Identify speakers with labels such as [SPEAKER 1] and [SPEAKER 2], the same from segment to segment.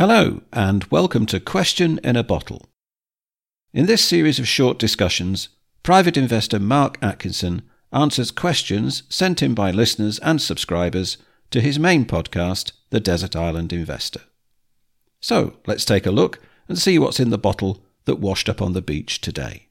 [SPEAKER 1] Hello, and welcome to Question in a Bottle. In this series of short discussions, private investor Mark Atkinson answers questions sent in by listeners and subscribers to his main podcast, The Desert Island Investor. So, let's take a look and see what's in the bottle that washed up on the beach today.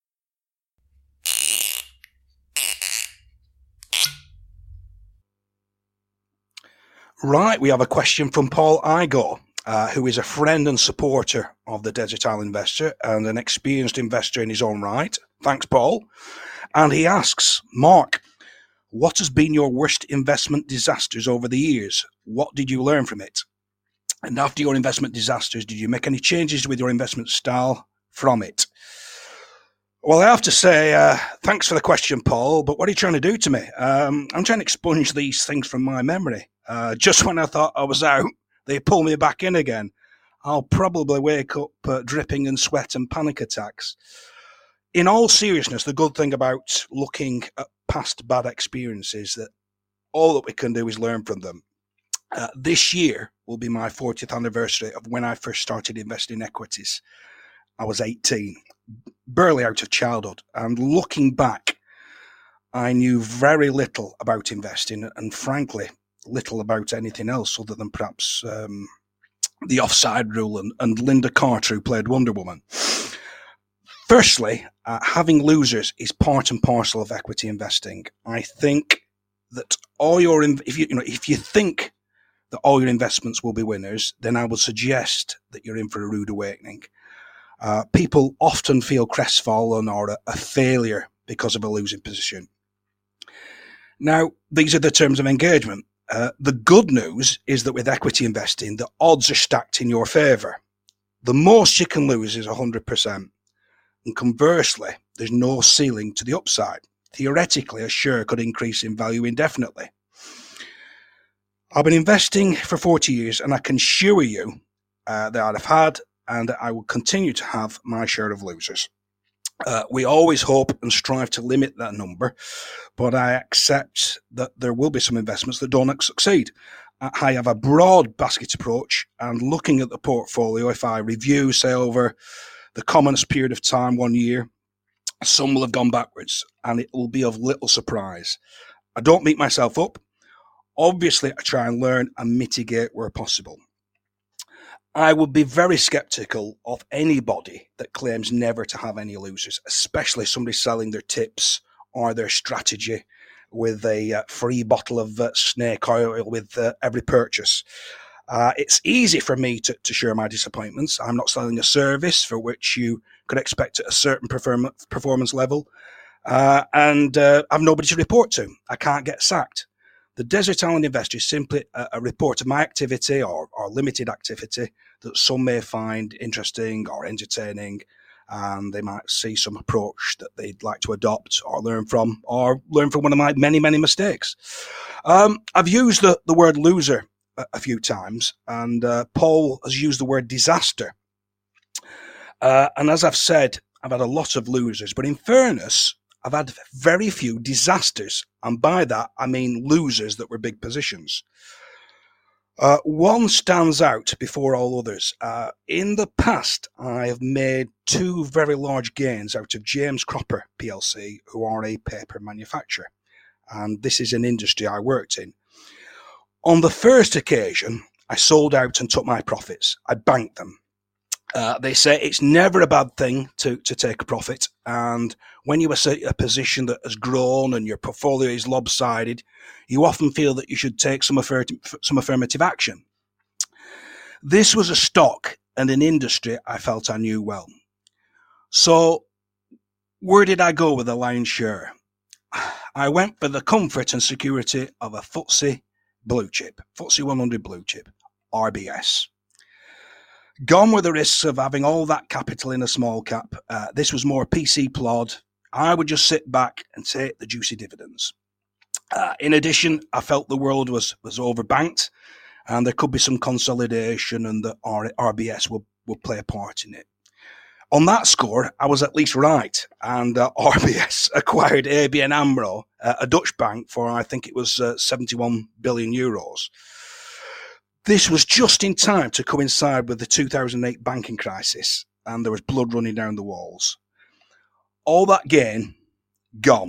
[SPEAKER 2] Right, we have a question from Paul Igor, who is a friend and supporter of the Desert Island Investor and an experienced investor in his own right. Thanks, Paul. And he asks, Mark, what has been your worst investment disasters over the years? What did you learn from it? And after your investment disasters, did you make any changes with your investment style from it? Well, I have to say, thanks for the question, Paul, but what are you trying to do to me? I'm trying to expunge these things from my memory. Just when I thought I was out, they pull me back in again. I'll probably wake up dripping in sweat and panic attacks. In all seriousness, the good thing about looking at past bad experiences is that all that we can do is learn from them. This year will be my 40th anniversary of when I first started investing in equities. I was 18, barely out of childhood, and looking back, I knew very little about investing and frankly, little about anything else other than perhaps the offside rule and Linda Carter, who played Wonder Woman. Firstly, having losers is part and parcel of equity investing. I think that if you think that all your investments will be winners, then I would suggest that you're in for a rude awakening. People often feel crestfallen or a failure because of a losing position. Now, these are the terms of engagement. The good news is that with equity investing, the odds are stacked in your favour. The most you can lose is 100%. And conversely, there's no ceiling to the upside. Theoretically, a share could increase in value indefinitely. I've been investing for 40 years, and I can assure you that I've had and I will continue to have my share of losers. We always hope and strive to limit that number, but I accept that there will be some investments that don't succeed. I have a broad basket approach, and looking at the portfolio, if I review, say, over the commonest period of time, 1 year, some will have gone backwards, and it will be of little surprise. I don't beat myself up. Obviously, I try and learn and mitigate where possible. I would be very skeptical of anybody that claims never to have any losers, especially somebody selling their tips or their strategy with a free bottle of snake oil with every purchase. It's easy for me to share my disappointments. I'm not selling a service for which you could expect a certain performance level, and I've nobody to report to. I can't get sacked. The Desert Island Investor is simply a report of my activity or limited activity that some may find interesting or entertaining, and they might see some approach that they'd like to adopt or learn from one of my many, many mistakes. I've used the word loser a few times, and Paul has used the word disaster. And as I've said, I've had a lot of losers, but in fairness, I've had very few disasters, and by that I mean losers that were big positions. One stands out before all others. In the past, I have made two very large gains out of James Cropper PLC, who are a paper manufacturer, and this is an industry I worked in. On the first occasion, I sold out and took my profits. I banked them. They say it's never a bad thing to take a profit, and when you are in a position that has grown and your portfolio is lopsided, you often feel that you should take some affirmative action. This was a stock and an industry I felt I knew well. So where did I go with the lion's share? I went for the comfort and security of a FTSE blue chip, FTSE 100 blue chip, RBS. Gone were the risks of having all that capital in a small cap. This was more PC plod. I would just sit back and take the juicy dividends. In addition, I felt the world was overbanked, and there could be some consolidation, and the RBS will play a part in it. On that score, I was at least right, and RBS acquired ABN AMRO, a Dutch bank, for I think it was 71 billion euros. This was just in time to coincide with the 2008 banking crisis, and there was blood running down the walls. All that gain, gone.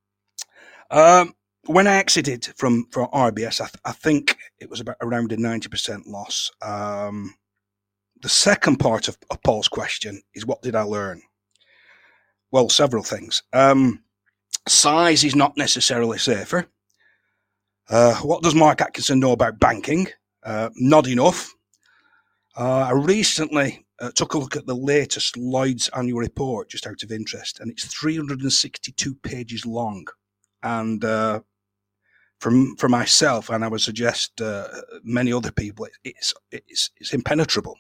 [SPEAKER 2] When I exited from RBS, I think it was about around a 90% loss. The second part of Paul's question is, what did I learn? Well, several things. Size is not necessarily safer. What does Mark Atkinson know about banking? Not enough. I recently took a look at the latest Lloyd's annual report, just out of interest, and it's 362 pages long. And for myself, and I would suggest many other people, it's impenetrable.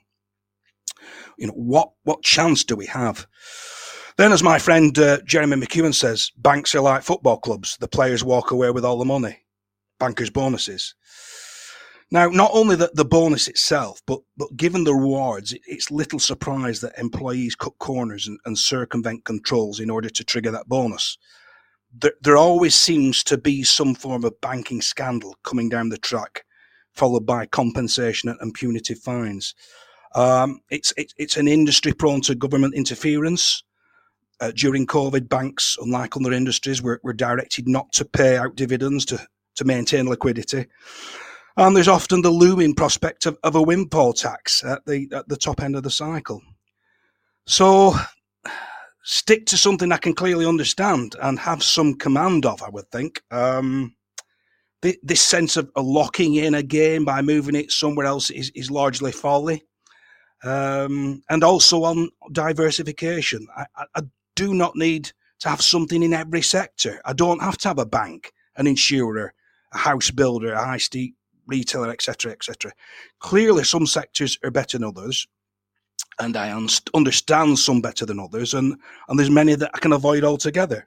[SPEAKER 2] What chance do we have? Then, as my friend Jeremy McEwen says, banks are like football clubs. The players walk away with all the money. Bankers' bonuses. Now, not only the bonus itself, but given the rewards, it's little surprise that employees cut corners and circumvent controls in order to trigger that bonus. There always seems to be some form of banking scandal coming down the track, followed by compensation and punitive fines. It's an industry prone to government interference. During COVID, banks, unlike other industries, were directed not to pay out dividends to maintain liquidity. And there's often the looming prospect of a windfall tax at the top end of the cycle. So stick to something I can clearly understand and have some command of, I would think. This sense of locking in a game by moving it somewhere else is largely folly. And also on diversification. I do not need to have something in every sector. I don't have to have a bank, an insurer, a house builder, a high street retailer, etc., etc. Clearly, some sectors are better than others, and I understand some better than others, and there's many that I can avoid altogether.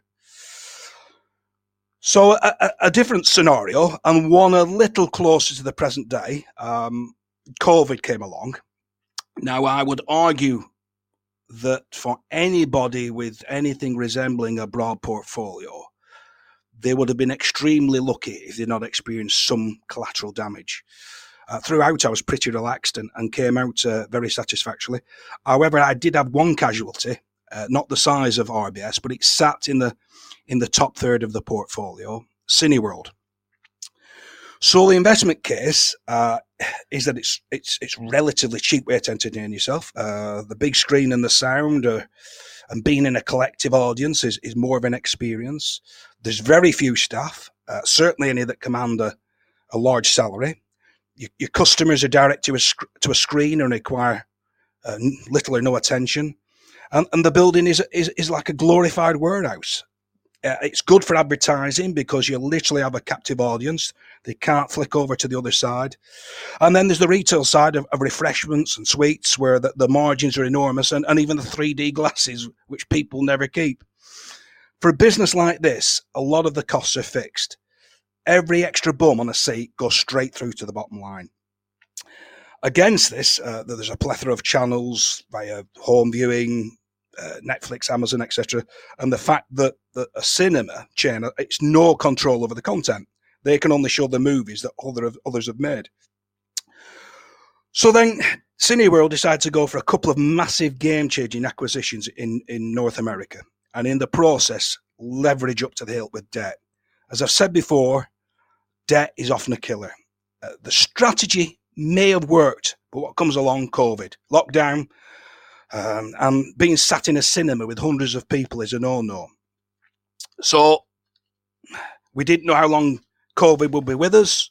[SPEAKER 2] So a different scenario, and one a little closer to the present day, COVID came along. Now, I would argue that for anybody with anything resembling a broad portfolio, they would have been extremely lucky if they'd not experienced some collateral damage. Throughout, I was pretty relaxed and came out very satisfactorily. However, I did have one casualty, not the size of RBS, but it sat in the top third of the portfolio, Cineworld. So the investment case is that it's relatively cheap way to entertain yourself. The big screen and the sound and being in a collective audience is more of an experience. There's very few staff, certainly any that command a large salary. Your customers are direct to a screen and require little or no attention. And the building is like a glorified warehouse. It's good for advertising because you literally have a captive audience. They can't flick over to the other side. And then there's the retail side of refreshments and sweets where the margins are enormous and even the 3D glasses, which people never keep. For a business like this, a lot of the costs are fixed. Every extra bum on a seat goes straight through to the bottom line. Against this, there's a plethora of channels via home viewing, Netflix, Amazon, etc. And the fact that a cinema chain, it's no control over the content. They can only show the movies that others have made. So then Cineworld decided to go for a couple of massive game-changing acquisitions in North America. And in the process, leverage up to the hilt with debt. As I've said before, debt is often a killer. The strategy may have worked, but what comes along, COVID, lockdown, and being sat in a cinema with hundreds of people is a no-no. So we didn't know how long COVID would be with us.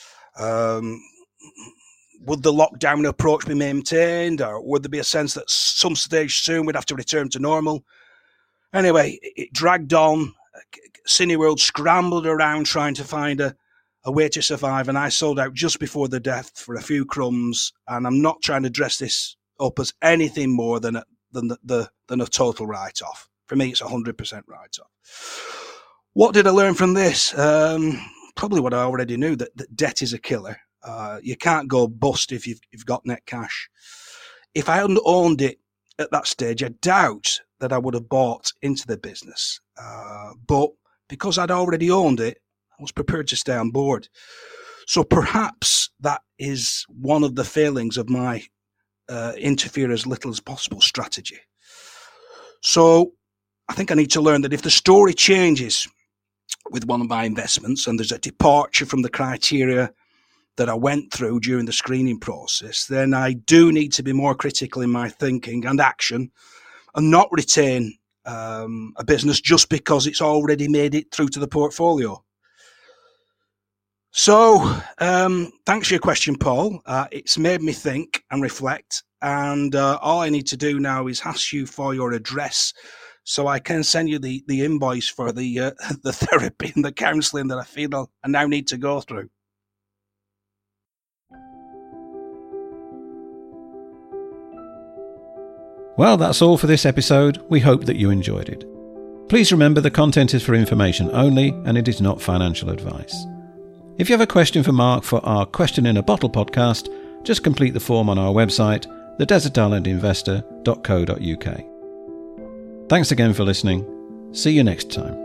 [SPEAKER 2] Would the lockdown approach be maintained, or would there be a sense that some stage soon we'd have to return to normal? Anyway, it dragged on. Cineworld scrambled around trying to find a way to survive, and I sold out just before the death for a few crumbs. And I'm not trying to dress this up as anything more than a total write-off. For me, it's 100% write-off. What did I learn from this? Probably what I already knew, that debt is a killer. You can't go bust if you've got net cash. If I hadn't owned it at that stage, I doubt that I would have bought into the business. But because I'd already owned it, I was prepared to stay on board. So perhaps that is one of the failings of my interfere as little as possible strategy. So I think I need to learn that if the story changes with one of my investments and there's a departure from the criteria that I went through during the screening process, then I do need to be more critical in my thinking and action and not retain a business just because it's already made it through to the portfolio. So thanks for your question, Paul. It's made me think and reflect, and all I need to do now is ask you for your address so I can send you the invoice for the therapy and the counselling that I feel I now need to go through.
[SPEAKER 1] Well, that's all for this episode. We hope that you enjoyed it. Please remember the content is for information only and it is not financial advice. If you have a question for Mark for our Question in a Bottle podcast, just complete the form on our website, thedesertislandinvestor.co.uk. Thanks again for listening. See you next time.